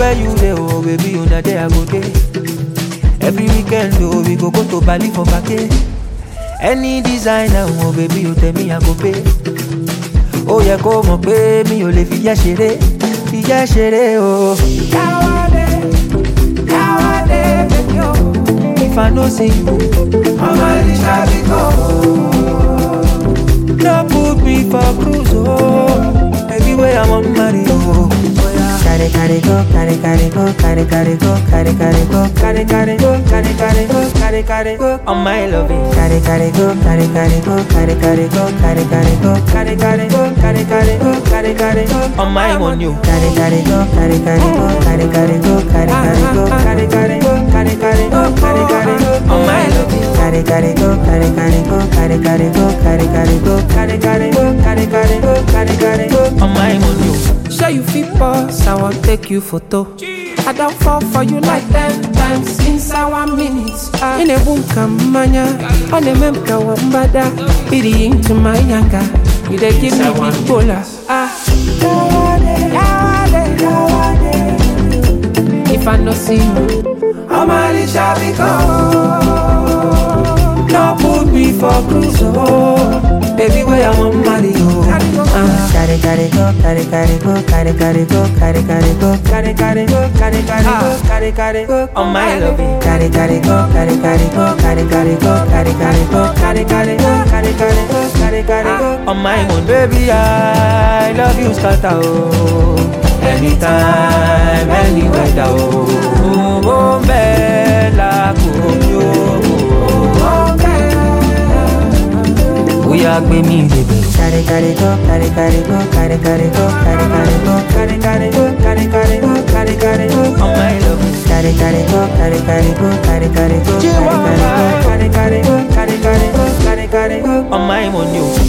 Anywhere you dey, oh baby, you na there I go dey. Every weekend, oh we go to Bali for vacay. Any designer, oh baby, you tell me I go pay. Oh yeah, come on, pay me, you le fìyà ṣeré, oh. Yawade, baby, oh. If I no see you, I'm a shall go. Don't put me for cruise, oh. Everywhere I'm on Mario, oh yeah. Carry go, on my loving. Carry go, on my one you. Carry go, on my loving. On my one you. Sure you fit pause, I won't take you photo. I don't fall for you like 10 times inside 1 minute. In a boom mania, on a memka wambada, be into my yanga. You they give me big bola. If I no see you, I'm a shall be gone. Don't put me for cruise, oh. Baby, where I'm on Mario. Carry go, on my loving. Carry go, on my one. Baby, I love you, scatter, oh. Anytime, any weather, oh. Oh, bella, we are going baby. Carry go, on my love. On my money.